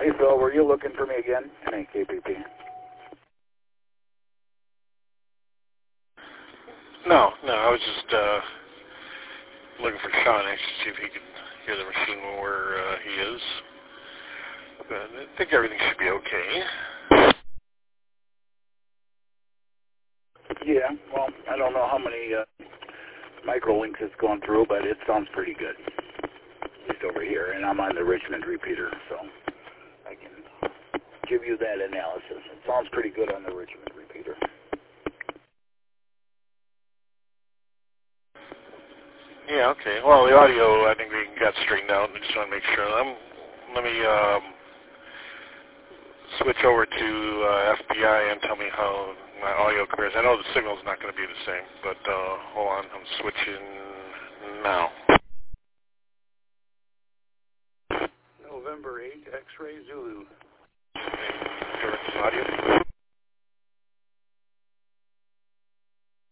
Hey, Phil, were you looking for me again? KPP. No, I was just looking for Sean to see if he could hear the machine where he is. But I think everything should be okay. Yeah, well, I don't know how many microlinks it's going through, but it sounds pretty good. At least over here, and I'm on the Richmond repeater, so I can give you that analysis. It sounds pretty good on the Richmond repeater. Yeah, okay. Well, the audio, I think we got straightened out. I just want to make sure. Let me switch over to FBI and tell me how my audio compares. I know the signal's not going to be the same, but hold on. I'm switching now. November 8, X-Ray Zulu. Hear audio?